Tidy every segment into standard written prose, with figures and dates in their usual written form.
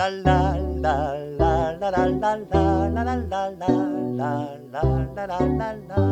la la la la la la la la la la la la la la.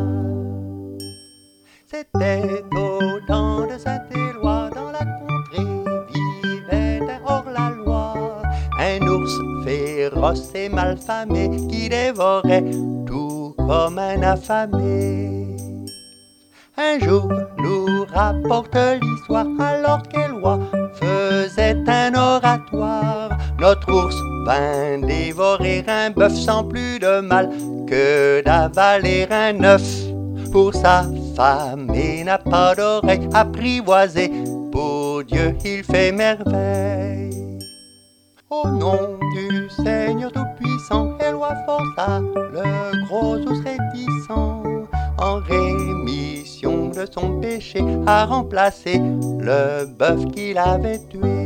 C'était au temps de Saint-Éloi, dans la contrée vivait un hors-la-loi, un ours féroce et malfamé qui dévorait tout comme un affamé. Un jour nous rapporte l'histoire, alors qu'Éloi faisait un oratoire, notre ours vint dévorer un bœuf sans plus de mal que d'avaler un œuf. Pour sa femme et n'a pas d'oreille apprivoisée, pour Dieu il fait merveille. Au nom du Seigneur Tout-Puissant, Éloi força le gros ours réticent, en rémission de son péché, à remplacer le bœuf qu'il avait tué.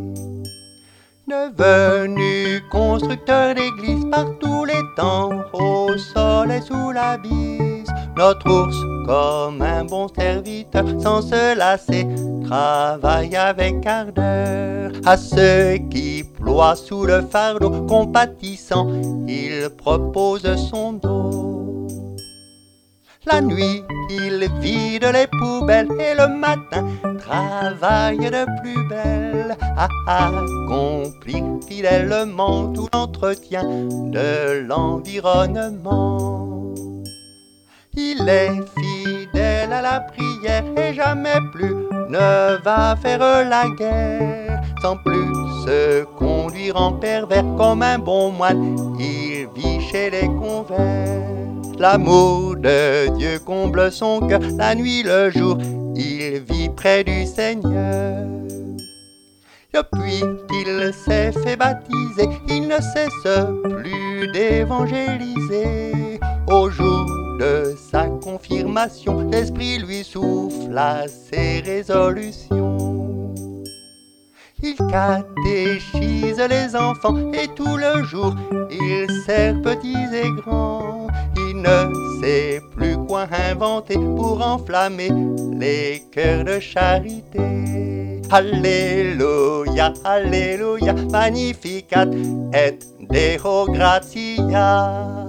Devenu constructeur d'église par tous les temps, au soleil sous la bise, notre ours, comme un bon serviteur, sans se lasser, travaille avec ardeur. À ceux qui ploient sous le fardeau, compatissant, il propose son dos. La nuit, il vide les poubelles et le matin travaille de plus belle à accomplir fidèlement tout l'entretien de l'environnement. Il est fidèle à la prière et jamais plus ne va faire la guerre, sans plus se conduire en pervers comme un bon moine, il vit chez les convers. L'amour de Dieu comble son cœur, la nuit, le jour, il vit près du Seigneur. Depuis qu'il s'est fait baptiser, il ne cesse plus d'évangéliser. Au jour de sa confirmation, l'Esprit lui souffla ses résolutions. Il catéchise les enfants et tout le jour, il sert petits et grands. Il ne sait plus quoi inventer pour enflammer les cœurs de charité. Alléluia, Alléluia, Magnificat et Deo gratia.